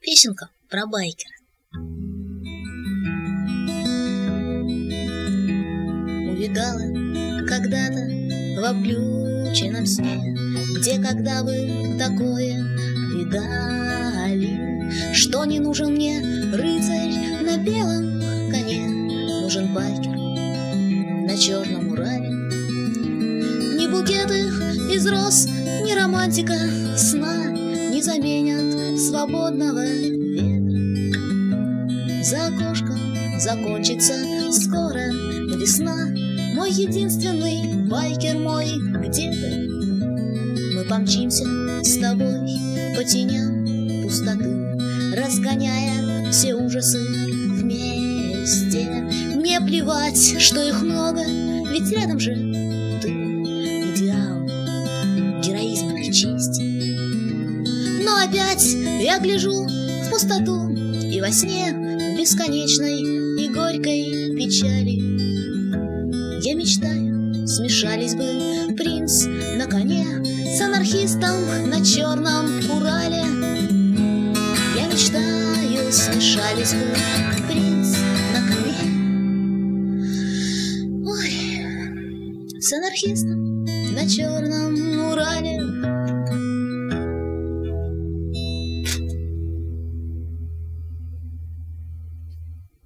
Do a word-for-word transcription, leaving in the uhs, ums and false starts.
Песенка про байкера. Увидала когда-то в облюченном сне, где когда вы такое видали, что не нужен мне рыцарь на белом коне, нужен байкер на черном Урале. Ни букеты из роз, ни романтика сна не заменят свободного ветра. За окошком закончится скоро весна. Мой единственный байкер мой, где ты? Мы помчимся с тобой по теням пустоты, разгоняя все ужасы вместе. Мне плевать, что их много, ведь рядом же ты. Идеал героизма и чести. Но опять я гляжу в пустоту, и во сне в бесконечной и горькой печали я мечтаю, смешались бы принц на коне с анархистом на черном Урале. Я мечтаю, смешались бы принц на коне, ой, с анархистом на черном Урале.